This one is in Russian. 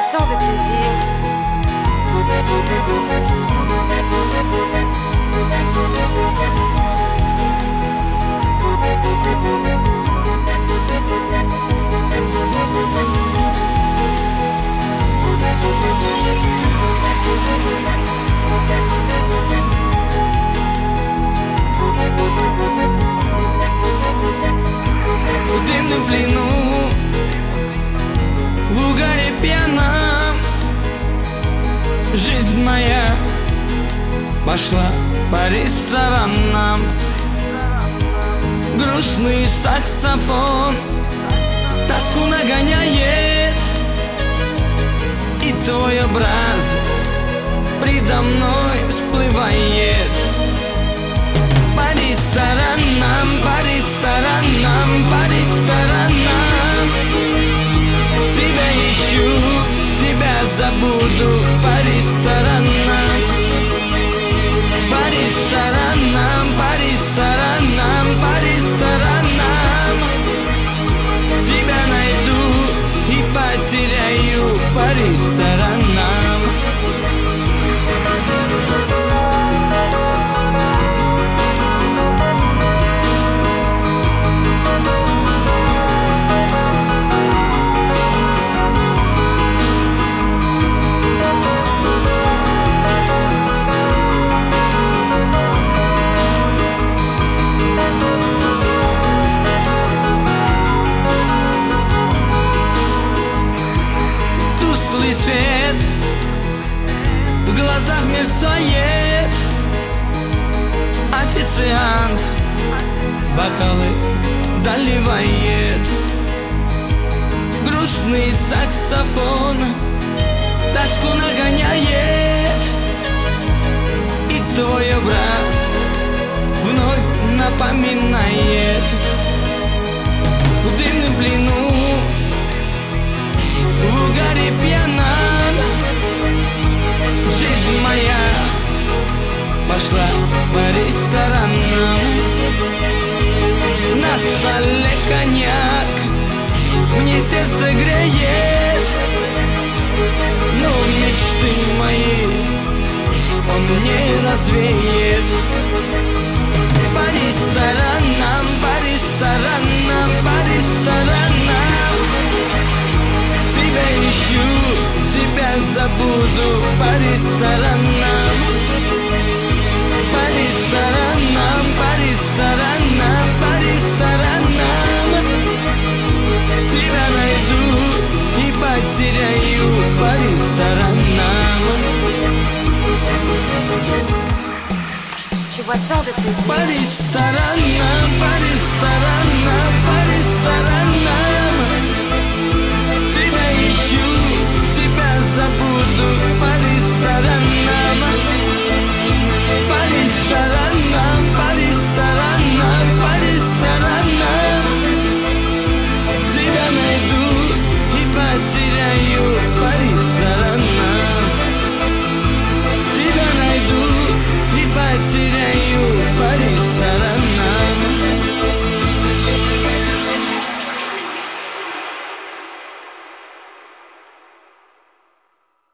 tant de plaisir. В дымном плену, в угаре пьяном, жизнь моя пошла по ресторанам. Грустный саксофон тоску нагоняет, и твой образ предо мной всплывает. По ресторанам, по ресторанам, по ресторанам тебя ищу, тебя забуду. По ресторанам, по ресторанам, по ресторанам, по ресторанам тебя найду и потеряю. По ресторанам. Тусклый свет в глазах мерцает, официант бокалы доливает. Грустный саксофон тоску нагоняет, и твой образ вновь напоминает. В дымном плену, в угаре пьяном, жизнь моя пошла по ресторанам. На столе коньяк мне сердце греет, но мечты мои он не развеет. По ресторанам, по ресторанам, по ресторанам тебя ищу, тебя забуду. По ресторанам, по ресторанам, по ресторанам, по ресторанам тебя найду и потеряю. По ресторанам. Je vois tant de plaisir. По ресторанам, по ресторанам, по ресторанам